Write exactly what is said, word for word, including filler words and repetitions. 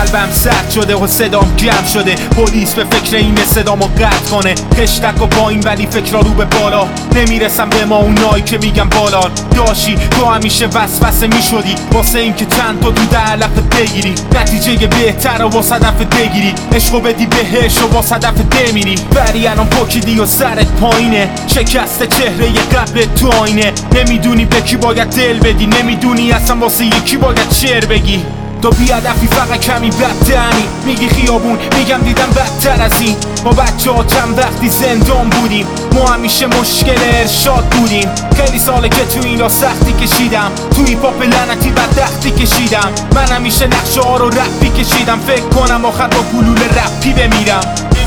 قلبم سرد شده و صدام گرم شده. پلیس به فکر اینه صدامو قطع کنه. خشتک و با این ولی فکرا رو به بالا. نمیرسم به ما اونایی که میگم بالا داشی. تو همیشه وسوسه میشدی واسه این که چند تا دود علفت بگیری. نتیجه بهتر و واسه هدفت بگیری. عشقو بدی بهش و واسه هدفت بمیری. ولی الان پاکیدی و سرت پایینه. شکست چهره قبل تو آینه. نمیدونی به کی باید دل بدی. نمیدونی اصلا واسه یکی باید شعر بگی. تو بی‌هدفی فقط کمی بددهنی. میگی خیابون میگم دیدم بدتر از این. با بچه ها چند وقتی زندان بودیم. ما همیشه مشکل ارشاد بودیم. خیلی ساله که تو اینا سختی کشیدم. تو هیپ هاپ لعنتی بدبختی کشیدم. من همیشه نقشه ها رو رپی کشیدم. فکر کنم آخر با گلوله رپی بمیرم.